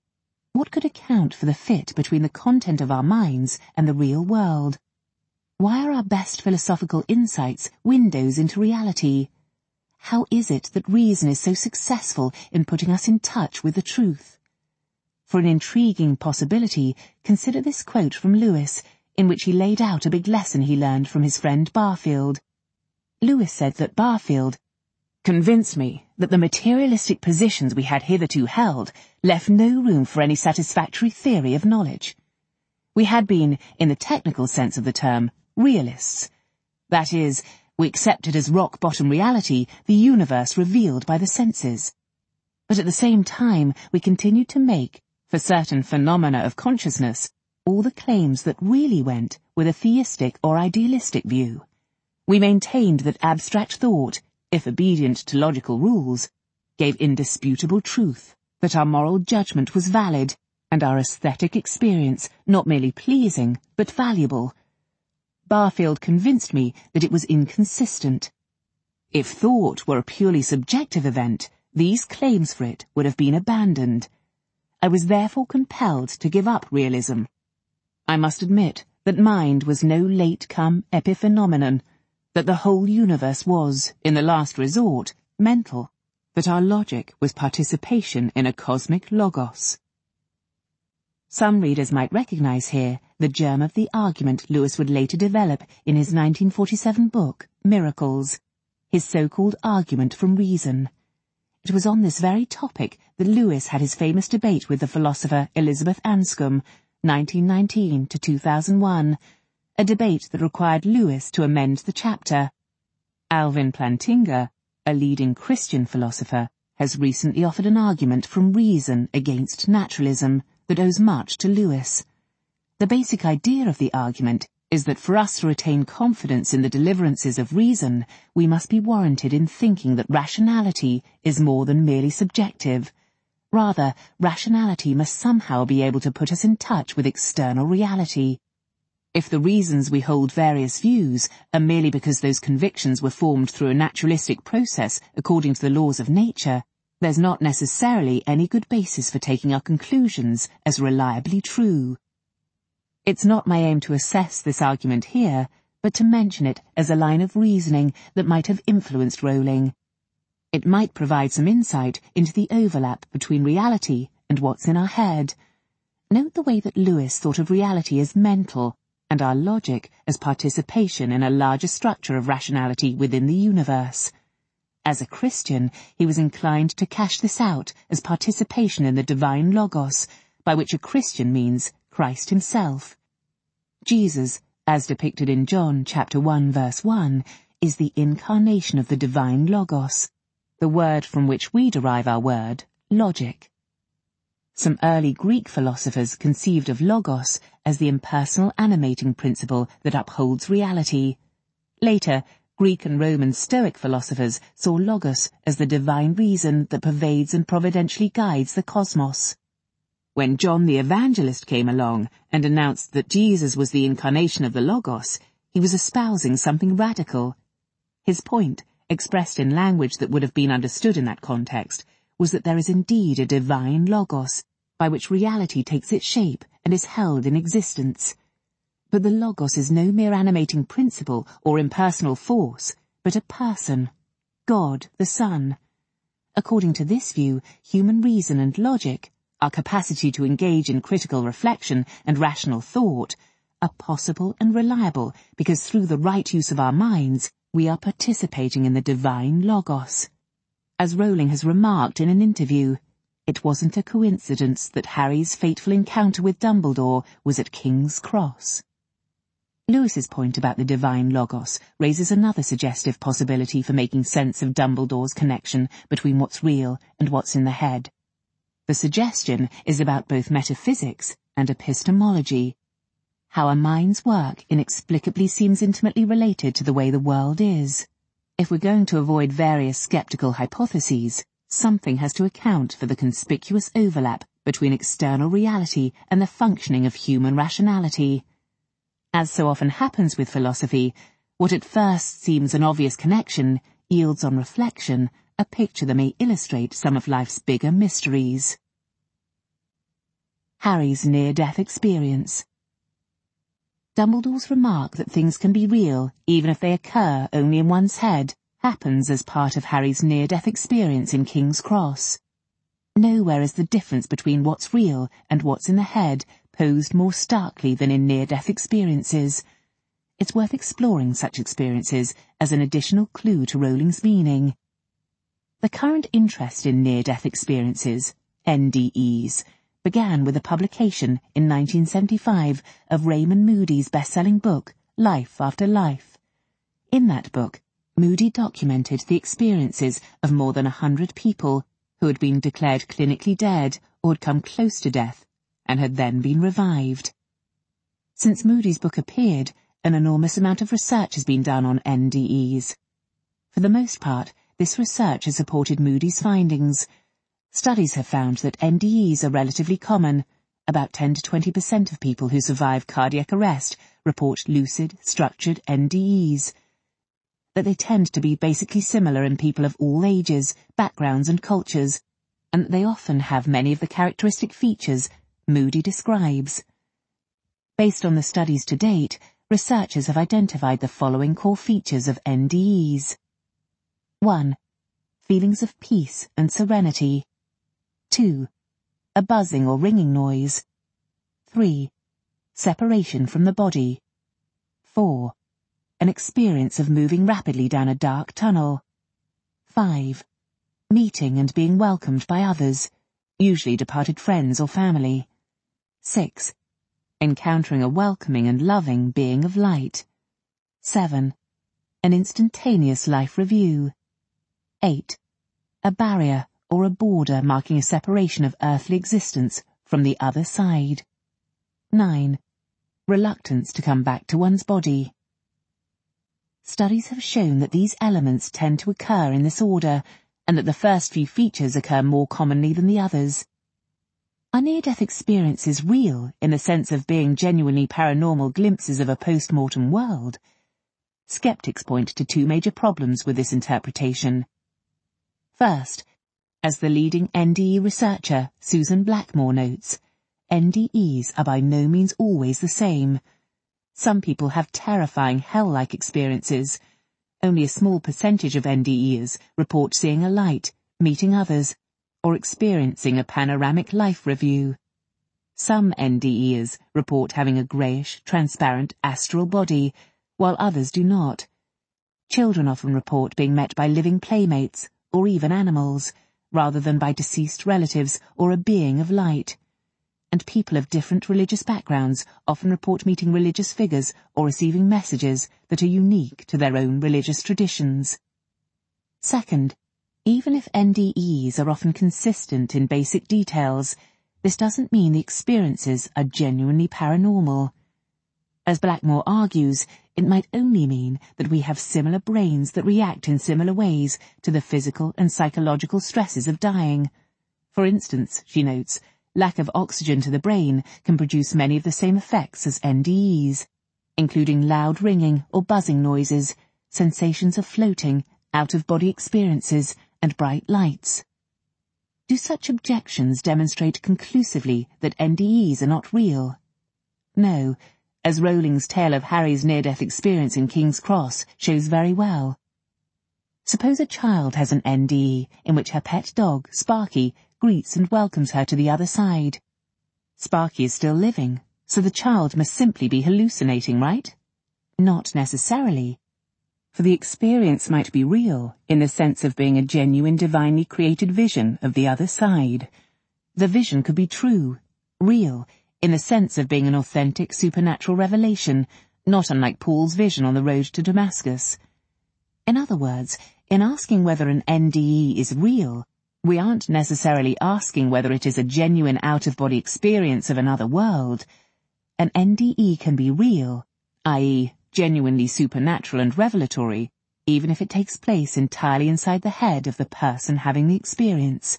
What could account for the fit between the content of our minds and the real world? Why are our best philosophical insights windows into reality? How is it that reason is so successful in putting us in touch with the truth? For an intriguing possibility, consider this quote from Lewis, in which he laid out a big lesson he learned from his friend Barfield. Lewis said that Barfield convinced me that the materialistic positions we had hitherto held left no room for any satisfactory theory of knowledge. We had been, in the technical sense of the term, realists. That is, we accepted as rock-bottom reality the universe revealed by the senses. But at the same time, we continued to make, for certain phenomena of consciousness, all the claims that really went with a theistic or idealistic view. We maintained that abstract thought, if obedient to logical rules, gave indisputable truth, that our moral judgment was valid, and our aesthetic experience not merely pleasing, but valuable. Barfield convinced me that it was inconsistent. If thought were a purely subjective event, these claims for it would have been abandoned. I was therefore compelled to give up realism. I must admit that mind was no late-come epiphenomenon, that the whole universe was, in the last resort, mental, that our logic was participation in a cosmic logos. Some readers might recognize here the germ of the argument Lewis would later develop in his 1947 book, Miracles, his so-called argument from reason. It was on this very topic that Lewis had his famous debate with the philosopher Elizabeth Anscombe, 1919 to 2001, a debate that required Lewis to amend the chapter. Alvin Plantinga, a leading Christian philosopher, has recently offered an argument from reason against naturalism that owes much to Lewis. The basic idea of the argument is that for us to retain confidence in the deliverances of reason, we must be warranted in thinking that rationality is more than merely subjective, Rather, rationality must somehow be able to put us in touch with external reality. If the reasons we hold various views are merely because those convictions were formed through a naturalistic process according to the laws of nature, there's not necessarily any good basis for taking our conclusions as reliably true. It's not my aim to assess this argument here, but to mention it as a line of reasoning that might have influenced Rowling. It might provide some insight into the overlap between reality and what's in our head. Note the way that Lewis thought of reality as mental, and our logic as participation in a larger structure of rationality within the universe. As a Christian, he was inclined to cash this out as participation in the divine Logos, by which a Christian means Christ himself. Jesus, as depicted in John chapter 1 verse 1, is the incarnation of the divine Logos, the word from which we derive our word, logic. Some early Greek philosophers conceived of Logos as the impersonal animating principle that upholds reality. Later, Greek and Roman Stoic philosophers saw Logos as the divine reason that pervades and providentially guides the cosmos. When John the Evangelist came along and announced that Jesus was the incarnation of the Logos, he was espousing something radical. His point, expressed in language that would have been understood in that context, was that there is indeed a divine Logos, by which reality takes its shape and is held in existence. But the Logos is no mere animating principle or impersonal force, but a person, God the Son. According to this view, human reason and logic, our capacity to engage in critical reflection and rational thought, are possible and reliable because through the right use of our minds, we are participating in the divine Logos. As Rowling has remarked in an interview, it wasn't a coincidence that Harry's fateful encounter with Dumbledore was at King's Cross. Lewis's point about the divine Logos raises another suggestive possibility for making sense of Dumbledore's connection between what's real and what's in the head. The suggestion is about both metaphysics and epistemology. How our minds work inexplicably seems intimately related to the way the world is. If we're going to avoid various skeptical hypotheses, something has to account for the conspicuous overlap between external reality and the functioning of human rationality. As so often happens with philosophy, what at first seems an obvious connection yields on reflection a picture that may illustrate some of life's bigger mysteries. Harry's near-death experience. Dumbledore's remark that things can be real, even if they occur only in one's head, happens as part of Harry's near-death experience in King's Cross. Nowhere is the difference between what's real and what's in the head posed more starkly than in near-death experiences. It's worth exploring such experiences as an additional clue to Rowling's meaning. The current interest in near-death experiences, NDEs, began with the publication in 1975 of Raymond Moody's best-selling book, Life After Life. In that book, Moody documented the experiences of more than 100 people who had been declared clinically dead or had come close to death and had then been revived. Since Moody's book appeared, an enormous amount of research has been done on NDEs. For the most part, this research has supported Moody's findings. Studies have found that NDEs are relatively common. About 10 to 20% of people who survive cardiac arrest report lucid, structured NDEs. That they tend to be basically similar in people of all ages, backgrounds and cultures, and that they often have many of the characteristic features Moody describes. Based on the studies to date, researchers have identified the following core features of NDEs. 1. Feelings of peace and serenity. 2. A buzzing or ringing noise. 3. Separation from the body. 4. An experience of moving rapidly down a dark tunnel. 5. Meeting and being welcomed by others, usually departed friends or family. 6. Encountering a welcoming and loving being of light. 7. An instantaneous life review. 8. A barrier or a border marking a separation of earthly existence from the other side. 9. Reluctance to come back to one's body. Studies have shown that these elements tend to occur in this order, and that the first few features occur more commonly than the others. Are near-death experiences real in the sense of being genuinely paranormal glimpses of a post-mortem world? Skeptics point to two major problems with this interpretation. First, as the leading NDE researcher, Susan Blackmore, notes, NDEs are by no means always the same. Some people have terrifying hell-like experiences. Only a small percentage of NDEs report seeing a light, meeting others, or experiencing a panoramic life review. Some NDEs report having a greyish, transparent astral body, while others do not. Children often report being met by living playmates, or even animals, rather than by deceased relatives or a being of light. And people of different religious backgrounds often report meeting religious figures or receiving messages that are unique to their own religious traditions. Second, even if NDEs are often consistent in basic details, this doesn't mean the experiences are genuinely paranormal. As Blackmore argues, it might only mean that we have similar brains that react in similar ways to the physical and psychological stresses of dying. For instance, she notes, lack of oxygen to the brain can produce many of the same effects as NDEs, including loud ringing or buzzing noises, sensations of floating, out-of-body experiences, and bright lights. Do such objections demonstrate conclusively that NDEs are not real? No, as Rowling's tale of Harry's near-death experience in King's Cross shows very well. Suppose a child has an NDE in which her pet dog, Sparky, greets and welcomes her to the other side. Sparky is still living, so the child must simply be hallucinating, right? Not necessarily. For the experience might be real in the sense of being a genuine divinely created vision of the other side. The vision could be true, real, in the sense of being an authentic supernatural revelation, not unlike Paul's vision on the road to Damascus. In other words, in asking whether an NDE is real, we aren't necessarily asking whether it is a genuine out-of-body experience of another world. An NDE can be real, i.e., genuinely supernatural and revelatory, even if it takes place entirely inside the head of the person having the experience.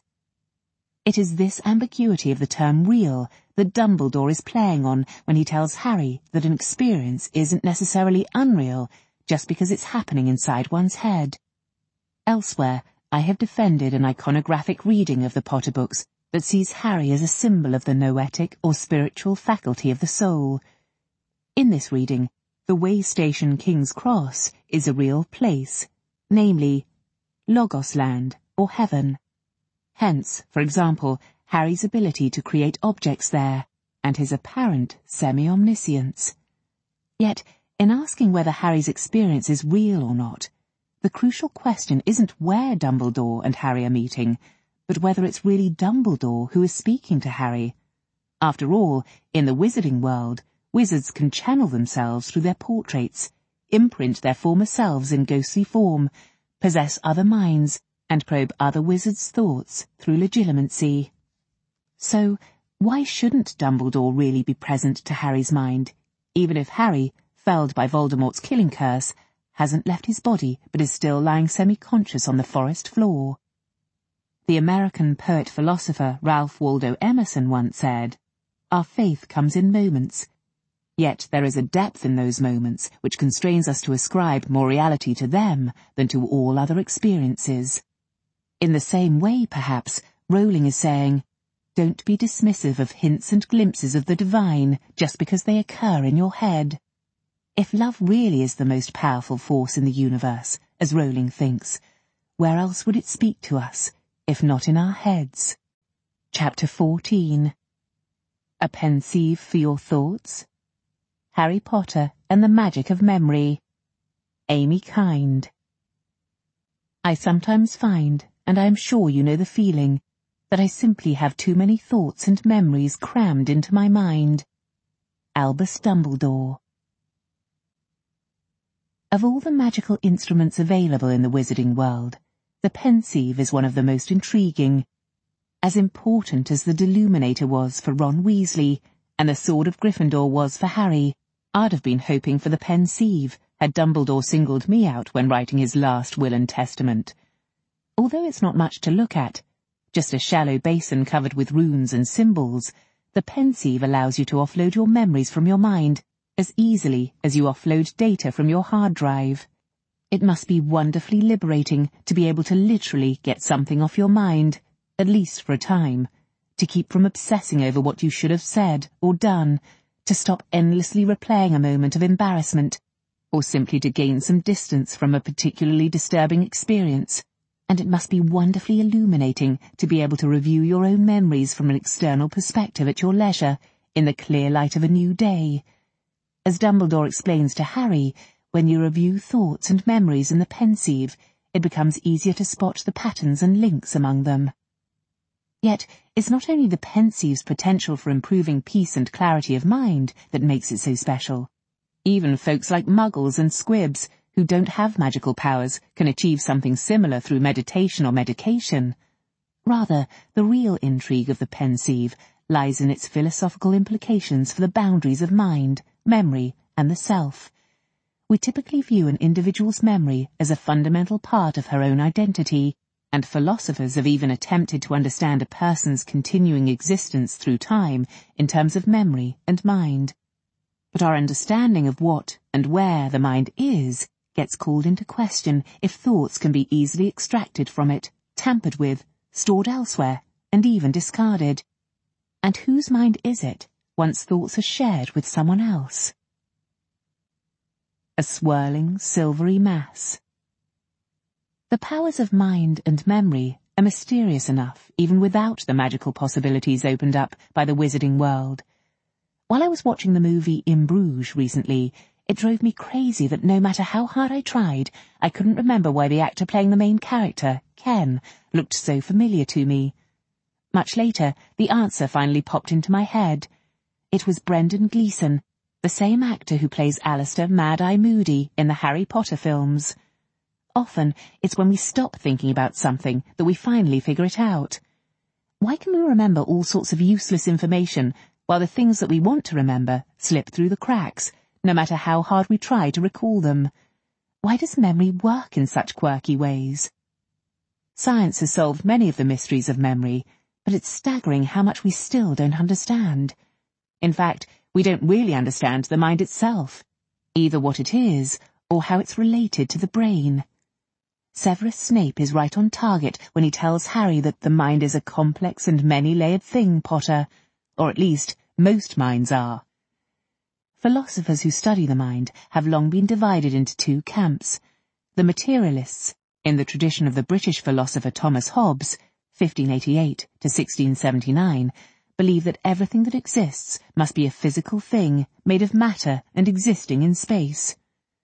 It is this ambiguity of the term real that Dumbledore is playing on when he tells Harry that an experience isn't necessarily unreal just because it's happening inside one's head. Elsewhere, I have defended an iconographic reading of the Potter books that sees Harry as a symbol of the noetic or spiritual faculty of the soul. In this reading, the way station King's Cross is a real place, namely, Logos Land, or heaven. Hence, for example, Harry's ability to create objects there, and his apparent semi-omniscience. Yet, in asking whether Harry's experience is real or not, the crucial question isn't where Dumbledore and Harry are meeting, but whether it's really Dumbledore who is speaking to Harry. After all, in the wizarding world, wizards can channel themselves through their portraits, imprint their former selves in ghostly form, possess other minds, and probe other wizards' thoughts through legilimency. So, why shouldn't Dumbledore really be present to Harry's mind, even if Harry, felled by Voldemort's killing curse, hasn't left his body but is still lying semi-conscious on the forest floor? The American poet-philosopher Ralph Waldo Emerson once said, "Our faith comes in moments. Yet there is a depth in those moments which constrains us to ascribe more reality to them than to all other experiences." In the same way, perhaps, Rowling is saying, don't be dismissive of hints and glimpses of the divine just because they occur in your head. If love really is the most powerful force in the universe, as Rowling thinks, where else would it speak to us, if not in our heads? Chapter 14. A Pensieve for Your Thoughts? Harry Potter and the Magic of Memory. Amy Kind. I sometimes find, and I am sure you know the feeling, that I simply have too many thoughts and memories crammed into my mind. Albus Dumbledore. Of all the magical instruments available in the wizarding world, the Pensieve is one of the most intriguing. As important as the Deluminator was for Ron Weasley, and the Sword of Gryffindor was for Harry, I'd have been hoping for the Pensieve, had Dumbledore singled me out when writing his last will and testament. Although it's not much to look at, just a shallow basin covered with runes and symbols, the Pensieve allows you to offload your memories from your mind as easily as you offload data from your hard drive. It must be wonderfully liberating to be able to literally get something off your mind, at least for a time, to keep from obsessing over what you should have said or done, to stop endlessly replaying a moment of embarrassment, or simply to gain some distance from a particularly disturbing experience. And it must be wonderfully illuminating to be able to review your own memories from an external perspective at your leisure, in the clear light of a new day. As Dumbledore explains to Harry, when you review thoughts and memories in the Pensieve, it becomes easier to spot the patterns and links among them. Yet, it's not only the Pensieve's potential for improving peace and clarity of mind that makes it so special. Even folks like Muggles and Squibs, who don't have magical powers, can achieve something similar through meditation or medication. Rather, the real intrigue of the Pensieve lies in its philosophical implications for the boundaries of mind, memory, and the self. We typically view an individual's memory as a fundamental part of her own identity, and philosophers have even attempted to understand a person's continuing existence through time in terms of memory and mind. But our understanding of what and where the mind is gets called into question if thoughts can be easily extracted from it, tampered with, stored elsewhere, and even discarded. And whose mind is it, once thoughts are shared with someone else? A swirling, silvery mass. The powers of mind and memory are mysterious enough even without the magical possibilities opened up by the wizarding world. While I was watching the movie In Bruges recently, it drove me crazy that no matter how hard I tried, I couldn't remember why the actor playing the main character, Ken, looked so familiar to me. Much later, the answer finally popped into my head. It was Brendan Gleeson, the same actor who plays Alistair Mad-Eye Moody in the Harry Potter films. Often, it's when we stop thinking about something that we finally figure it out. Why can we remember all sorts of useless information while the things that we want to remember slip through the cracks, no matter how hard we try to recall them? Why does memory work in such quirky ways? Science has solved many of the mysteries of memory, but it's staggering how much we still don't understand. In fact, we don't really understand the mind itself, either what it is or how it's related to the brain. Severus Snape is right on target when he tells Harry that the mind is a complex and many-layered thing, Potter, or at least most minds are. Philosophers who study the mind have long been divided into two camps. The materialists, in the tradition of the British philosopher Thomas Hobbes, 1588 to 1679, believe that everything that exists must be a physical thing made of matter and existing in space.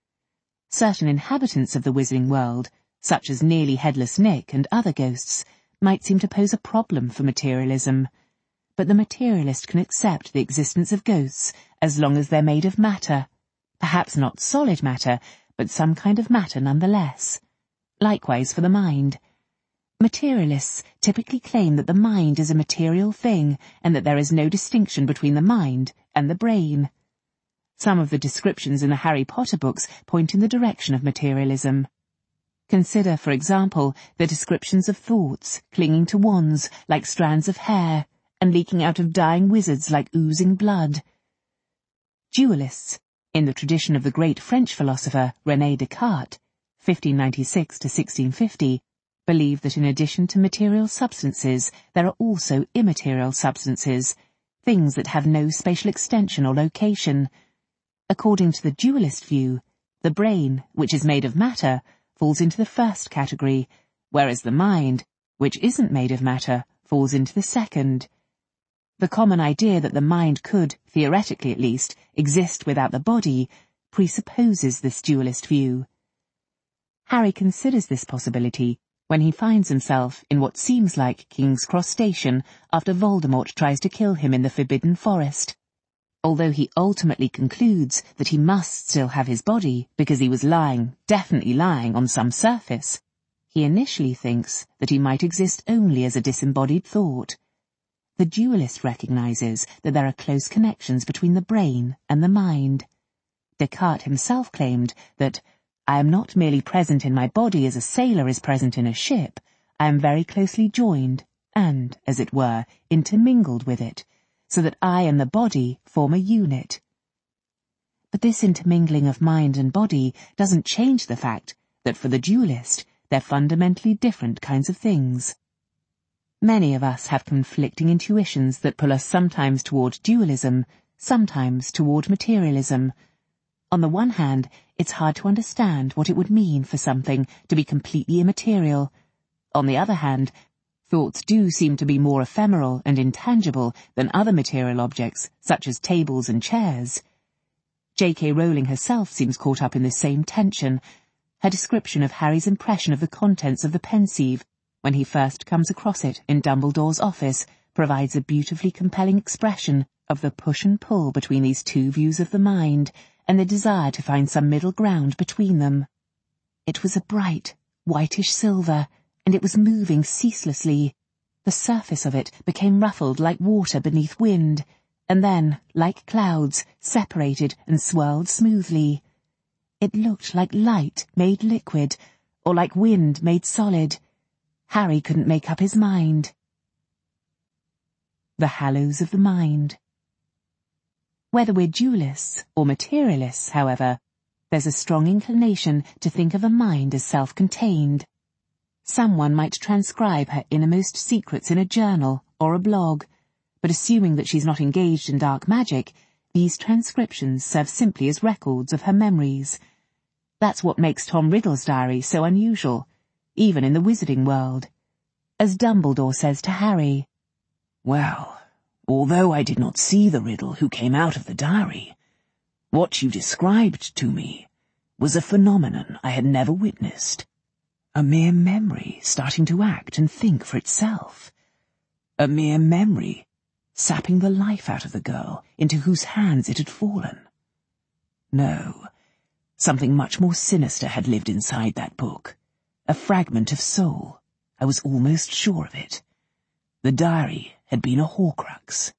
Certain inhabitants of the Wizarding World, such as Nearly Headless Nick and other ghosts, might seem to pose a problem for materialism. But the materialist can accept the existence of ghosts as long as they're made of matter, perhaps not solid matter, but some kind of matter nonetheless. Likewise for the mind. Materialists typically claim that the mind is a material thing and that there is no distinction between the mind and the brain. Some of the descriptions in the Harry Potter books point in the direction of materialism. Consider, for example, the descriptions of thoughts clinging to wands like strands of hair and leaking out of dying wizards like oozing blood. Dualists, in the tradition of the great French philosopher René Descartes, 1596 to 1650, believe that in addition to material substances, there are also immaterial substances, things that have no spatial extension or location. According to the dualist view, the brain, which is made of matter, falls into the first category, whereas the mind, which isn't made of matter, falls into the second. The common idea that the mind could, theoretically at least, exist without the body, presupposes this dualist view. Harry considers this possibility when he finds himself in what seems like King's Cross Station after Voldemort tries to kill him in the Forbidden Forest. Although he ultimately concludes that he must still have his body because he was definitely lying on some surface, he initially thinks that he might exist only as a disembodied thought. The dualist recognizes that there are close connections between the brain and the mind. Descartes himself claimed that, "I am not merely present in my body as a sailor is present in a ship. I am very closely joined and, as it were, intermingled with it, so that I and the body form a unit. But this intermingling of mind and body doesn't change the fact that for the dualist, they're fundamentally different kinds of things. Many of us have conflicting intuitions that pull us sometimes toward dualism, sometimes toward materialism. On the one hand, it's hard to understand what it would mean for something to be completely immaterial. On the other hand, thoughts do seem to be more ephemeral and intangible than other material objects, such as tables and chairs. J.K. Rowling herself seems caught up in this same tension. Her description of Harry's impression of the contents of the Pensieve, when he first comes across it in Dumbledore's office, provides a beautifully compelling expression of the push and pull between these two views of the mind, and the desire to find some middle ground between them. It was a bright, whitish silver, and it was moving ceaselessly. The surface of it became ruffled like water beneath wind, and then, like clouds, separated and swirled smoothly. It looked like light made liquid, or like wind made solid. Harry couldn't make up his mind. The Hallows of the Mind. Whether we're dualists or materialists, however, there's a strong inclination to think of a mind as self-contained. Someone might transcribe her innermost secrets in a journal or a blog, but assuming that she's not engaged in dark magic, these transcriptions serve simply as records of her memories. That's what makes Tom Riddle's diary so unusual, even in the wizarding world. As Dumbledore says to Harry, "Well, although I did not see the riddle who came out of the diary, what you described to me was a phenomenon I had never witnessed. A mere memory starting to act and think for itself. A mere memory sapping the life out of the girl into whose hands it had fallen. No, something much more sinister had lived inside that book. A fragment of soul. I was almost sure of it. The diary had been a Horcrux."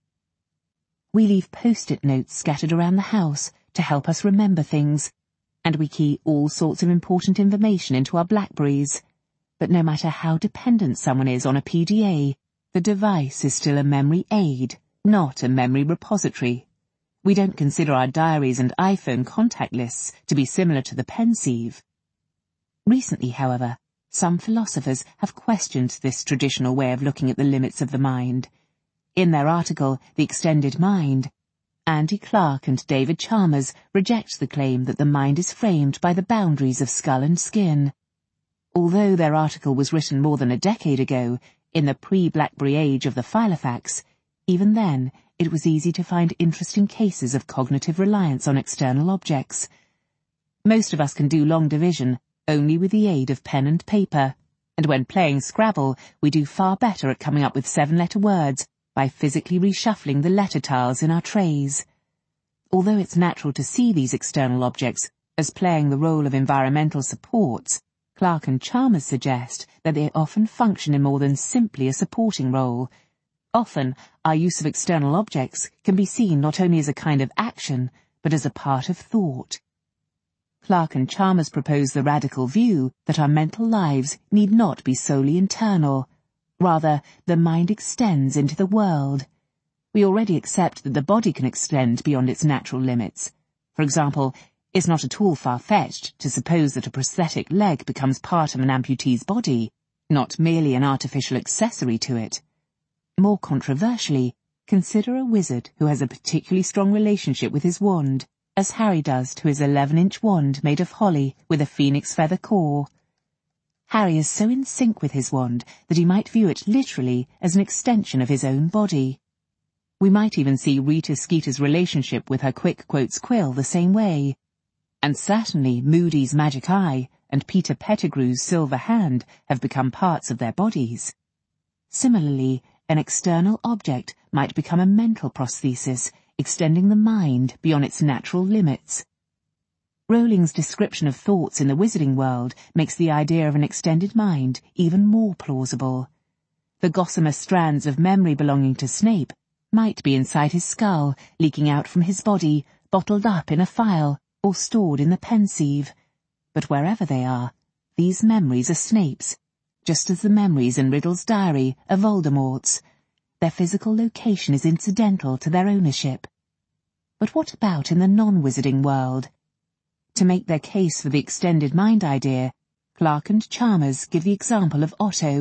We leave post-it notes scattered around the house to help us remember things, and we key all sorts of important information into our Blackberries. But no matter how dependent someone is on a PDA, the device is still a memory aid, not a memory repository. We don't consider our diaries and iPhone contact lists to be similar to the Pensieve. Recently, however, some philosophers have questioned this traditional way of looking at the limits of the mind. In their article, The Extended Mind, Andy Clark and David Chalmers reject the claim that the mind is framed by the boundaries of skull and skin. Although their article was written more than a decade ago, in the pre-BlackBerry age of the Filofax, even then it was easy to find interesting cases of cognitive reliance on external objects. Most of us can do long division only with the aid of pen and paper, and when playing Scrabble, we do far better at coming up with 7-letter words by physically reshuffling the letter tiles in our trays. Although it's natural to see these external objects as playing the role of environmental supports, Clark and Chalmers suggest that they often function in more than simply a supporting role. Often, our use of external objects can be seen not only as a kind of action, but as a part of thought. Clark and Chalmers propose the radical view that our mental lives need not be solely internal. Rather, the mind extends into the world. We already accept that the body can extend beyond its natural limits. For example, it's not at all far-fetched to suppose that a prosthetic leg becomes part of an amputee's body, not merely an artificial accessory to it. More controversially, consider a wizard who has a particularly strong relationship with his wand, as Harry does to his 11-inch wand made of holly with a phoenix feather core. Harry is so in sync with his wand that he might view it literally as an extension of his own body. We might even see Rita Skeeter's relationship with her Quick Quotes quill the same way. And certainly Moody's magic eye and Peter Pettigrew's silver hand have become parts of their bodies. Similarly, an external object might become a mental prosthesis, extending the mind beyond its natural limits. Rowling's description of thoughts in the wizarding world makes the idea of an extended mind even more plausible. The gossamer strands of memory belonging to Snape might be inside his skull, leaking out from his body, bottled up in a file, or stored in the Pensieve. But wherever they are, these memories are Snape's, just as the memories in Riddle's diary are Voldemort's. Their physical location is incidental to their ownership. But what about in the non-wizarding world? To make their case for the extended mind idea, Clark and Chalmers give the example of Otto,